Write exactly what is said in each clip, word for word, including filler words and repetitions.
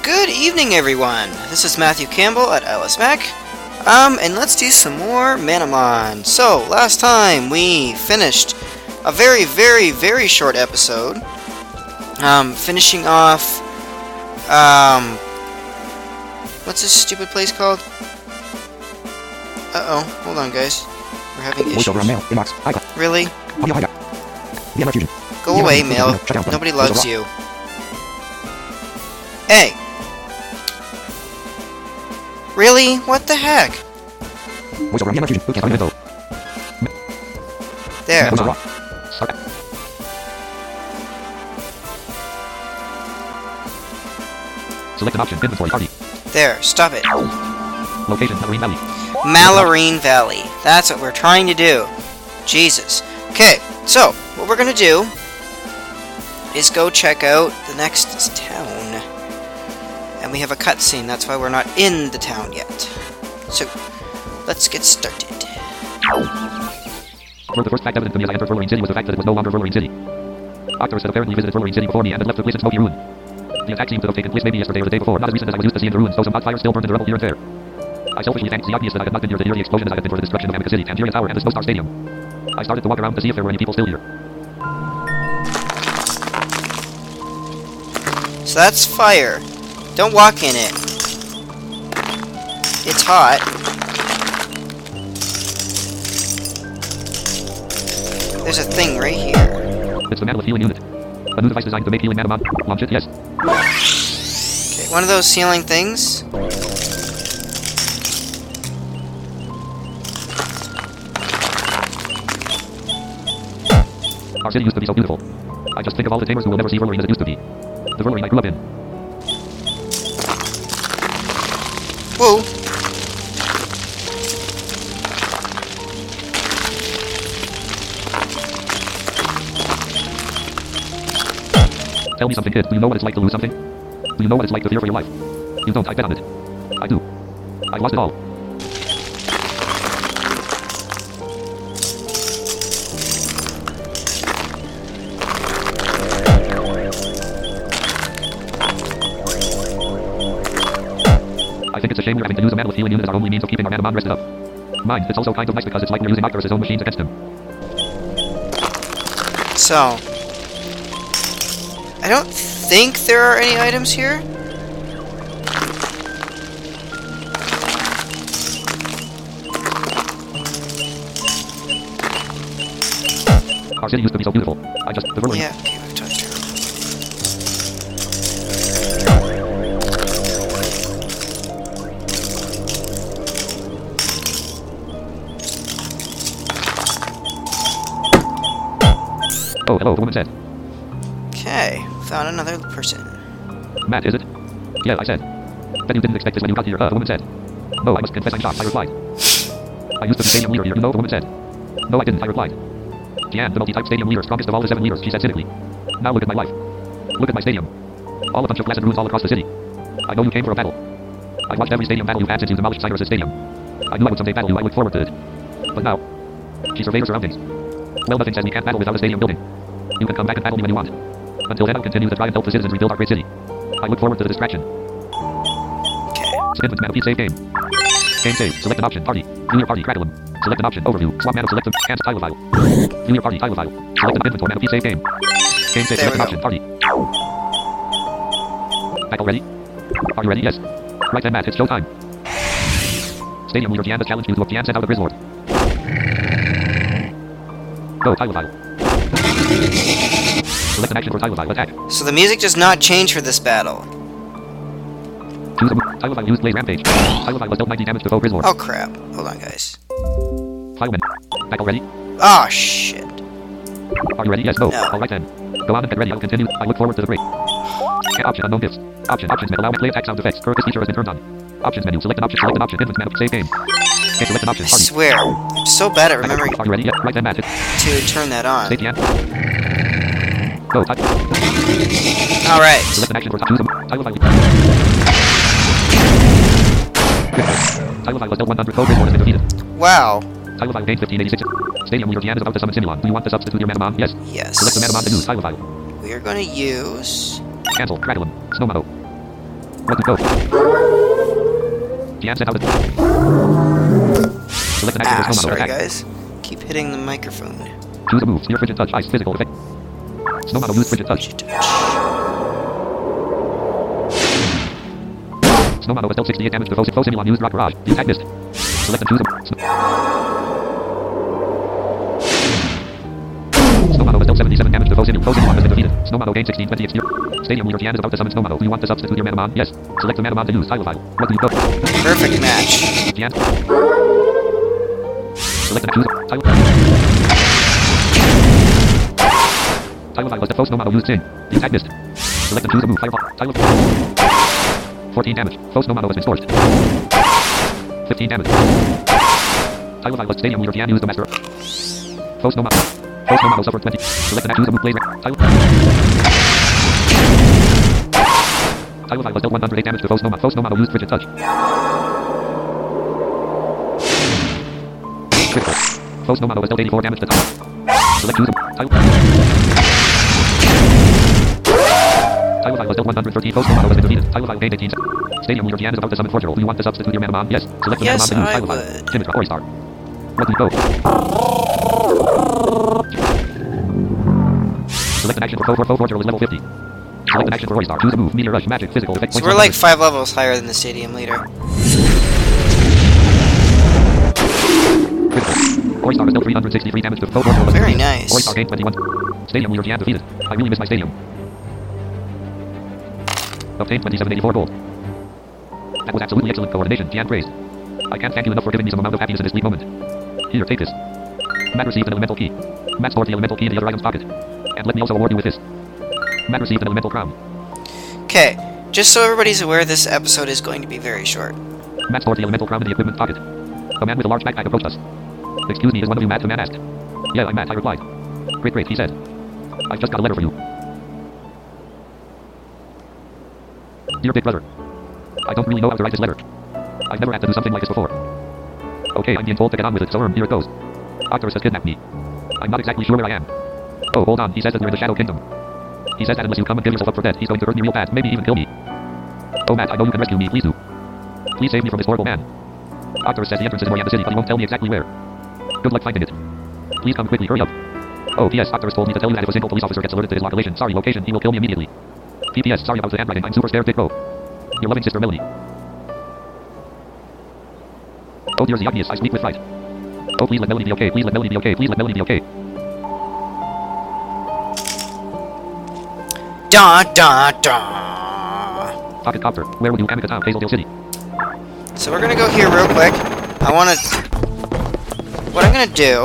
Good evening, everyone. This is Matthew Campbell at Alice Mac. Um, and let's do some more Manamon. So, last time we finished a very, very, very short episode. Um, finishing off, um, what's this stupid place called? Uh-oh, hold on, guys. We're having issues. Really? Go away, Mail. Nobody loves you. Hey! Really? What the heck? There. Select an option. Inventory party. There. Stop it. Location: Mallarine Valley. Mallarine Valley. That's what we're trying to do. Jesus. Okay. So what we're gonna do is go check out the next town. And we have a cutscene, that's why we're not in the town yet. So, let's get started. For the first fact evident to me as I entered Verlarine City was the fact that it was no longer Verlarine City. Octorus had apparently visited Verlarine City before me and had left the place in smoky ruin. The attack seemed to have taken place maybe yesterday or the day before, not as recent as I was used to seeing the ruins, though some hot fires still burned in the rubble here and there. I selfishly thanked the obvious that I had not been here to hear the explosion as I had been for the destruction of Amica City, Tangeria Tower, and the Snowstar Stadium. I started to walk around to see if there were any people still here. So that's fire. Don't walk in it. It's hot. There's a thing right here. It's the Manolith Healing Unit. A new device designed to make healing Manamon. Launch it, yes. Okay, one of those healing things. Our city used to be so beautiful. I just think of all the tamers who will never see Verlarine as it used to be. The Verlarine I grew up in. Whoa. Tell me something, kid. Do you know what it's like to lose something? Do you know what it's like to fear for your life? You don't. I bet on it. I do. I lost it all. I think it's a shame we're having to use a Manolith Healing Unit as our only means of keeping our Manamon rested up. Mind, it's also kind of nice because it's like we're using Octorus' own machines against him. So, I don't think there are any items here. Our city used to be so beautiful. I just... The Verlarine... Yeah, okay, we've touched her. Oh, hello, the woman said. Okay, found another person. Matt, is it? Yeah, I said. Bet you didn't expect this when you got here, uh, the woman said. No, I must confess I'm shocked, I replied. I used to be stadium leader here, you know, the woman said. No, I didn't, I replied. Jan, the multi-type stadium leader, strongest of all the seven leaders, she said cynically. Now look at my life. Look at my stadium. All a bunch of glass and ruins all across the city. I know you came for a battle. I've watched every stadium battle you've had since you demolished Cyrus' stadium. I knew I would someday battle you, I looked forward to it. But now, she surveyed her surroundings. Well, nothing says we can't battle without a stadium building. You can come back and battle me when you want. Until then, I'll continue to try and help the citizens rebuild our great city. I look forward to the distraction. Spin with Manaphy save game. Game save. Select an option. Party. View your party. Crackle 'em. Select an option. Overview. Swap mana. Select them. Cancel tile file. View your party. Tile file. Select an inventory. Manaphy save game. Game save. Select an option. Party. Back already? Are you ready? Yes. Right then, Matt. It's showtime. Stadium leader Gian has challenged you to a Gian sent out a Grizzlord. Go. Tile file. Select an action for tile file. Attack. So the music does not change for this battle. Choose a move. Tile file used Blaze Rampage. Tile file was dealt ninety damage to foe Grizzlord. Oh crap. Hold on, guys. Fileman. Back already? Oh shit. Are you ready? Yes. No. No. Alright then. Go on and get ready. I'll continue. I look forward to the break. Option. Unknown gifts. Option. Options menu. Allow play attack sound effects. Current feature has been turned on. Options menu. Select an option. Select an option. Infinite menu. Save game. Okay, select an option. I Party. swear, I'm so bad at remembering Are you ready? Yes. Right then, Matt. to turn that on. Save the Go. Type. Alright. Select an action for choose a tile file. Tile file was dealt one hundred code Grizzlord has been defeated. Wow. Tile file gained fifteen eighty-six. Stadium leader Gian is about to summon Simulon. Do you want to substitute your Manamon? Yes. Yes. Select the Manamon to use. Tile file. We are going to use... Cancel. Crackle 'em. Snow Mono. What to go? Tian sent out a... Select an action Ah, for Snow Mono. sorry Attack. guys. Keep hitting the microphone. Choose a move. Near frigid touch. Ice. Physical effect. Snow Mono use frigid touch. Touch. Snow Mono has dealt sixty-eight damage to foe. Foe Simulon used Rock Barrage. The attack missed. Select and choose a... Sn- Snow Mono has dealt seventy-seven damage to foe Simulon. Foe Simulon has been defeated. Snow Mono gained sixteen twenty exterior. Stadium leader Tian is about to summon Snow Mono. Do you want to substitute your Manamon? Yes. Select the Manamon to use. Tile file. What do you go? Perfect match. Tian. Select and choose a... Tile file. Tile file was the foe Snow Mono used Sing. The attack missed. Select and choose a move. Fireball. Tile file. fourteen damage. Foe Snow Mono has been scorched. fifteen damage. Tile file was Stadium leader Tian used the master. Foe Snow Mono. Foe Snow Mono suffered twenty. Select and choose a move. Blaze. Tile Tile file was dealt one hundred eight damage to foe Snow Mono. Foe Snow Mono used frigid touch. Critical. Foe Snow Mono was dealt eighty-four damage to Tile. Select choose a Tile Tile file was dealt one hundred thirteen. Foe Snow Mono has been defeated. Tile file gained eighteen. Stadium leader Tian is about to summon Forgeral. Do you want to substitute your Manamon? Yes. Select the Yes, Manamon to use. I Tile file. would. Timotron. Oristar. What do you go? Select an action for foe for foe Forgeral is level fifty. Select an action for Oristar. Choose a move. Meteor Rush. Magic. Physical effect. So we're like five levels higher than the stadium leader. Critical. Oristar has dealt three hundred sixty-three damage to foe Forgeral. is Very defeated. nice. Oristar gained twenty-one. Stadium leader Tian defeated. I really miss my stadium. Obtained twenty-seven eighty-four gold. That was absolutely excellent coordination. Tian praised. I can't thank you enough for giving me some amount of happiness in this bleak moment. Here, take this. Matt received an elemental key. Matt stored the elemental key in the other item's pocket. And let me also award you with this. Matt received an elemental crown. Okay, just so everybody's aware, this episode is going to be very short. Matt stored the elemental crown in the equipment pocket. A man with a large backpack approached us. Excuse me, is one of you Matt? The man asked. Yeah, I'm Matt, I replied. Great, great, he said. I've just got a letter for you. Dear Big Brother. I don't really know how to write this letter. I've never had to do something like this before. Okay, I'm being told to get on with it, so um, here it goes. Arcturus has kidnapped me. I'm not exactly sure where I am. Oh, hold on, he says that you're in the Shadow Kingdom. He says that unless you come and give yourself up for dead, he's going to hurt me real bad, maybe even kill me. Oh Matt, I know you can rescue me, please do. Please save me from this horrible man. Arcturus says the entrance is in Oriana City, but he won't tell me exactly where. Good luck finding it. Please come quickly, hurry up. Oh, P S Arcturus told me to tell you that if a single police officer gets alerted to his localization, sorry location, he will kill me immediately. P P S, sorry about the handwriting, I'm super scared, Dick Bo. Your loving sister Melody. Oh dear, the obvious, I speak with fright. Oh, please let Melody be okay, please let Melody be okay, please let Melody be okay. Da da da. Pocket Copter, where would you Amica Town, Hazeldale City? So we're gonna go here real quick. I wanna... What I'm gonna do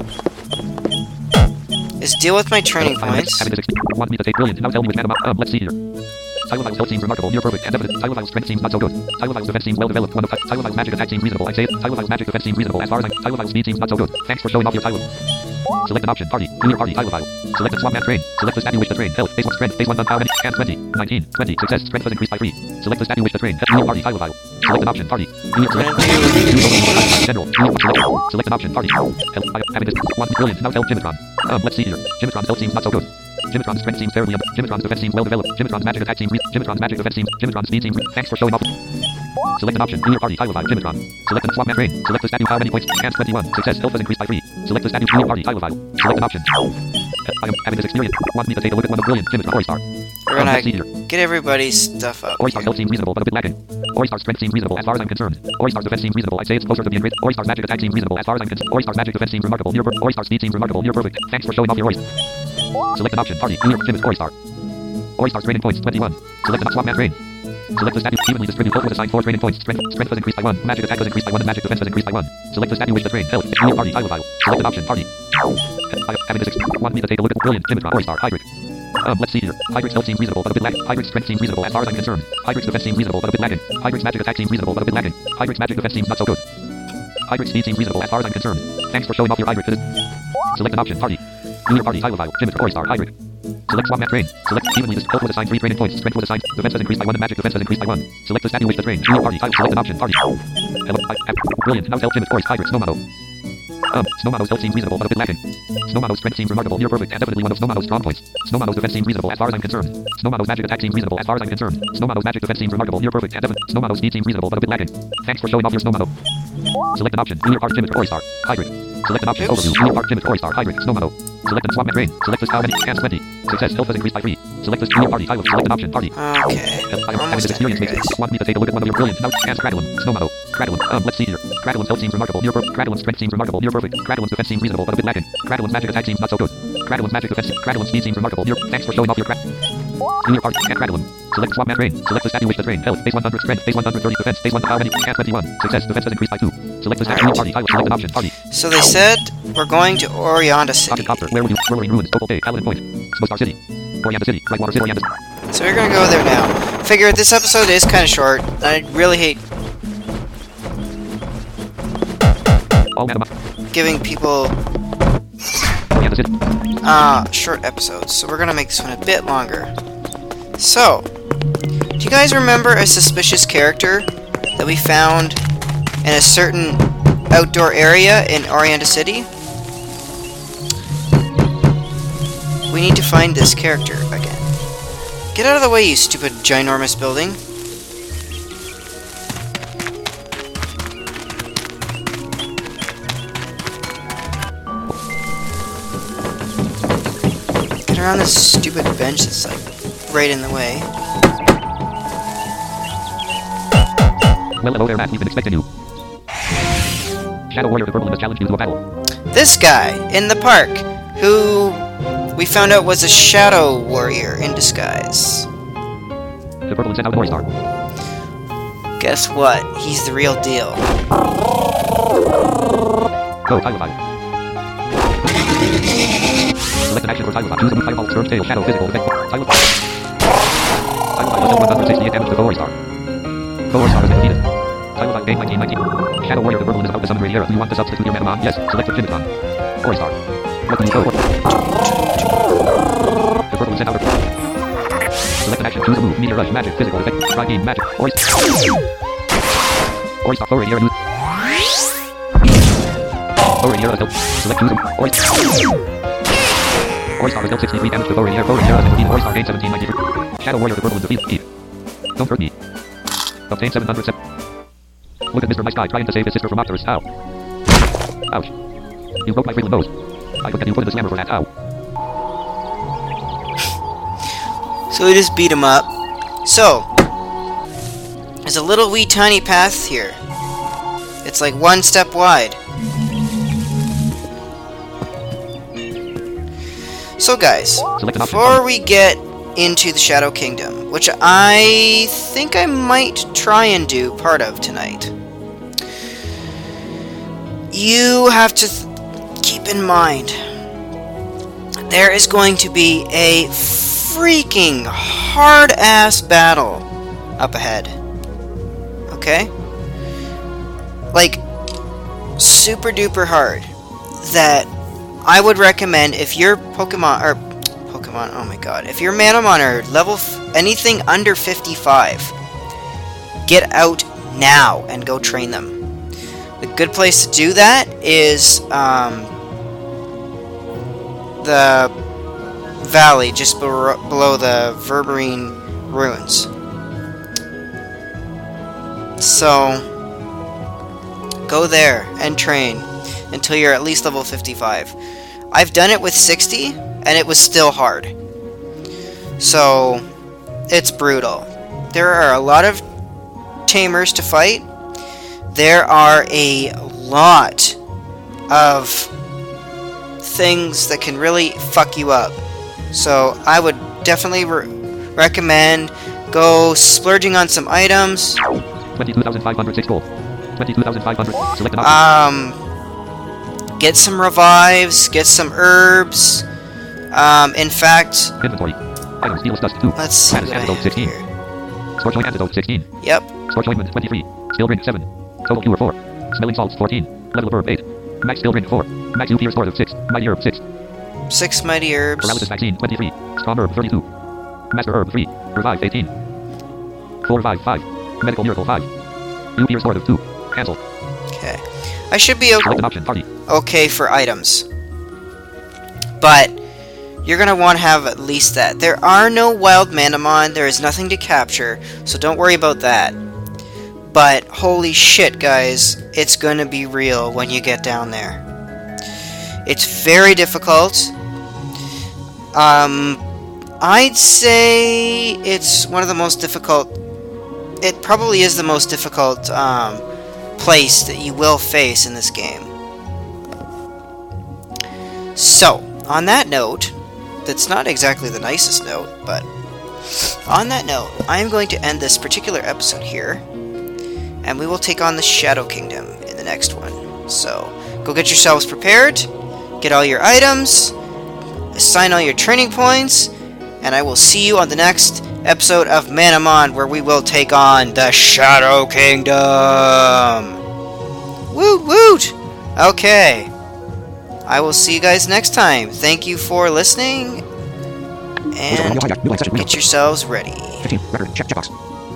is deal with my training points. Having this experience, want me to take brilliant, now tell me with Manamon, um, let's see here. Tylovile's health seems remarkable, near perfect, and evident. Tylovile's strength seems not so good. Tylovile's defense seems well developed. One of Tylovile's magic attack seems reasonable. I'd say Tylovile's magic defense seems reasonable. As far as I'm, Tylovile's speed seems not so good. Thanks for showing off your Tylo. Select an option. Party. Clear party. Tylovile. Select the swap man train. Select the statue wish to train. Health. Base one strength. Base one done. How many? And twenty. nineteen. twenty. Success. Strength was increased by three. Select the statue wish to train. Clear party. Tylovile. Select an option. Party. Clear select. General. Select. Select an option. Party. Health. I having this one brilliant. Now help Jimatron. Um, let's see here. Jimatron's health seems not so good. Jimatron's strength seems fairly up. Jimatron's defense seems well developed. Jimatron's magic attack seems re- Jimatron's magic defense seems Jimatron's speed seems re- Thanks for showing off. Select an option. Clear party. Tylovile. Jimatron. Select the swap man train. Select the statue. How many points? And twenty-one. Success. Health was increased by three. Select the statue. Clear party. Tylovile. Select an option. I am having this experience. Want me to take a look at one of brilliant Jimatron Oristar. We're Um, gonna let's see here. get everybody's stuff up. Oristar's health seems reasonable, but a bit lacking. Oristar's strength seems reasonable as far as I'm concerned. Oristar's defense seems reasonable. I'd say it's closer to being great. Oristar's magic attack seems reasonable as far as I'm concerned. Oristar's magic defense seems remarkable. Near per- Oristar's speed seems remarkable. Near perfect. Thanks for showing off your Oristar. Select an option. Party. Clear. Jimmy. Oristar. Oristar's training points. twenty-one. Select the swap man train. Select the statue. Evenly distribute. Both was assigned four training points. Strength. Strength was increased by one. Magic attack was increased by one. And magic defense was increased by one. Select the statue wish to train. Health. Clear party. Tylovile. Select an option. Party. I having this. Ex- want me to take a look at brilliant Jimatron Oristar. Hybrid. Um, let's see here. Hybrid's health seems reasonable, but a bit lacking. Hybrid's strength seems reasonable as far as I'm concerned. Hybrid's defense seems reasonable, but a bit lacking. Hybrid's magic attack seems reasonable, but a bit lacking. Hybrid's magic defense seems not so good. Hybrid's speed seems reasonable as far as I'm concerned. Thanks for showing off your hybrid. Select an option. Party. Clear party. Tylovile. Jimatron Oristar. Hybrid. Select swap map train. Select evenly. This health was assigned three training points. Strength was assigned. Defense was increased by one, and magic defense was increased by one. Select the statue wish to train. Clear party. Type. Select an option. Party. Hello. I, I, brilliant. Now help Jimatron Oristar. Hybrid. Snow Mono. Um, Snowmono's health seems reasonable, but a bit lacking. Snowmono's strength seems remarkable, near perfect, and definitely one of Snowmono's strong points. Snowmono's defense seems reasonable as far as I'm concerned. Snowmono's magic attack seems reasonable as far as I'm concerned. Snowmono's magic defense seems remarkable, near perfect, and definitely Snowmono's speed seems reasonable, but a bit lacking. Thanks for showing off your Snowmono. Select an option. Junior Park Gym or Star. Hybrid. Select an option. Oops. Overview. Junior Park Gym or Star. Hybrid. Snowmono. Select and swap train. Select this how many. Hands twenty. Success. Health has increased by three. Select this junior party. I will select an option. Party. Okay. Help, I We're am having almost this done experience here, makes guys. it. Want me to take a look at one of your brilliant. Now, hands Cradulum. Snowmono. Cradulum. Um, let's see here. Cradulum's health seems remarkable. Near perfect. Cradulum's strength seems remarkable. Near perfect. Cradulum's defense seems reasonable, but a bit lacking. Cradulum's magic attack seems not so good. Cradulum's magic defense. Cradulum's speed seems remarkable. Near. Thanks for showing off your cra- Junior party. And Cradulum. Select swap mat train. Select the stat you wish to train. Health. Base one hundred. Strength. Base one hundred thirty. Defense. Base one. How many? Hands twenty-one. Success. Defense has increased by two. Select the stat. Junior party. I will select an option. Party. So they said we're going to Orianda City. Rocket Copter. Where would you? Swirling Ruins. Opal Bay. Paladin Point. Snowstar City. Orianda City. Brightwater City. Orianda. So we're gonna go there now. Figure this episode is kind of short. I really hate All Manama. giving people Orianda City. uh, short episodes. So we're gonna make this one a bit longer. So, do you guys remember a suspicious character that we found in a certain outdoor area in Orianda City? We need to find this character again. Get out of the way, you stupid ginormous building. Get around this stupid bench that's like right in the way. Well, hello there, Matt. We've been expecting you. Shadow Warrior the Purple has challenged you to a battle. This guy in the park, who we found out was a Shadow Warrior in disguise. The Purple sent out a Star. Guess what? He's the real deal. Go, Tyler. Select an action for Tyler. Choose a move. Fireball, Surge, Tail, Shadow, Physical, Effect. Tyler. Tyler does one hundred sixty-eight damage to Thor Star. Thor Star has been defeated. Tyler game nineteen nineteen. Shadow Warrior the Purple is about to summon Radiera. Do you want to substitute your Manamon? Yes. Select your Jimitron. Thor Star. What do you go for? The Purple sent out a select an action. Choose a move. Meteor Rush. Magic. Physical effect. Try game. Magic. Ori Star. Ori Star. Thor Radiera. Thor Radiera help. Select choose a move. Ori Star. Ori Star has dealt sixty-three damage to Thor Radiera. Thor Radiera has been defeated. Ori Star gained seventeen ninety-three. Shadow Warrior the Purple is defeated. Keep. Don't hurt me. Obtain seven hundred seven. Look at Mister Nice Guy trying to save his sister from Octorus. Ow. Ouch. You broke my Freeland nose. I forget you put in the slammer for that. Ow. So we just beat him up. So, there's a little wee tiny path here. It's like one step wide. So guys, before we get into the Shadow Kingdom, which I think I might try and do part of tonight, you have to th keep in mind there is going to be a freaking hard-ass battle up ahead. Okay? Like, super duper hard. That I would recommend if your Pokemon, or Pokemon, oh my god, if your Manamon are level, f anything under fifty-five, get out now and go train them. The good place to do that is, um, the valley just be below the Verberine Ruins. So, go there and train until you're at least level fifty-five. I've done it with sixty, and it was still hard. So, it's brutal. There are a lot of tamers to fight. There are a lot of things that can really fuck you up. So, I would definitely re recommend go splurging on some items. twenty-two thousand five hundred six gold. twenty-two thousand five hundred. Select an option. Um, get some revives, get some herbs. Um, in fact, inventory. Items deals dust two. Let's see what I have sixteen. here. Scorch Oint antidote sixteen. Yep. Scorch Ointment twenty-three. Skill ring seven. Total cure four. Smelling salts fourteen. Level of herb eight. Max skill ring four. Max U P restorative six. Mighty herb six. Six mighty herbs. Paralysis vaccine twenty-three. Strong herb thirty-two. Master herb three. Revive eighteen. Full revive five. Medical miracle five. U P restorative two. Cancel. Okay. I should be okay. Select an option. Party. okay for items. But you're going to want to have at least that. There are no wild Manamon. There is nothing to capture, so don't worry about that. But holy shit, guys, it's going to be real when you get down there. It's very difficult. Um, I'd say it's one of the most difficult... It probably is the most difficult um, place that you will face in this game. So, on that note, that's not exactly the nicest note, but on that note, I am going to end this particular episode here, and we will take on the Shadow Kingdom in the next one. So, go get yourselves prepared, get all your items, assign all your training points, and I will see you on the next episode of Manamon, where we will take on the Shadow Kingdom! Woot woot! Okay. I will see you guys next time. Thank you for listening, and get yourselves ready. fifteen. Record. Check. Checkbox.